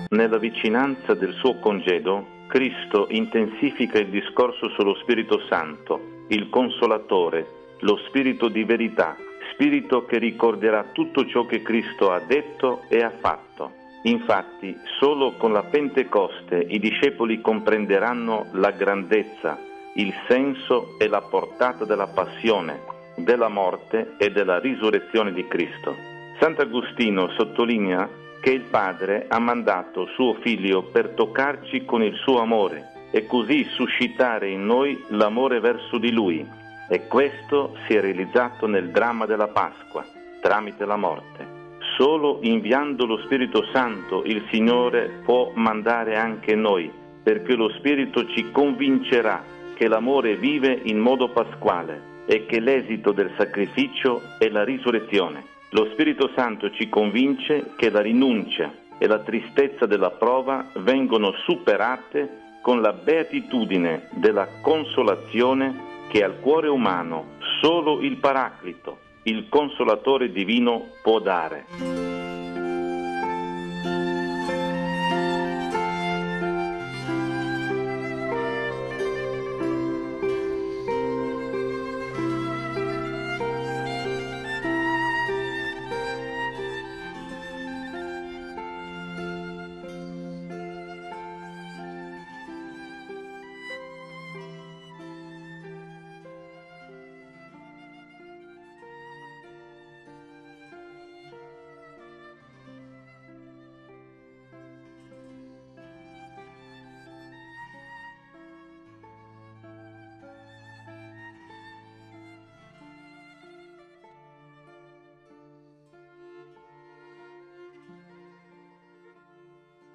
Nella vicinanza del suo congedo, Cristo intensifica il discorso sullo Spirito Santo, il Consolatore, lo Spirito di verità, Spirito che ricorderà tutto ciò che Cristo ha detto e ha fatto. Infatti, solo con la Pentecoste i discepoli comprenderanno la grandezza, il senso e la portata della passione, della morte e della risurrezione di Cristo. Sant'Agostino sottolinea che il Padre ha mandato suo Figlio per toccarci con il suo amore e così suscitare in noi l'amore verso di Lui. E questo si è realizzato nel dramma della Pasqua, tramite la morte. Solo inviando lo Spirito Santo il Signore può mandare anche noi, perché lo Spirito ci convincerà che l'amore vive in modo pasquale e che l'esito del sacrificio è la risurrezione. Lo Spirito Santo ci convince che la rinuncia e la tristezza della prova vengono superate con la beatitudine della consolazione che al cuore umano solo il Paraclito, il Consolatore divino, può dare.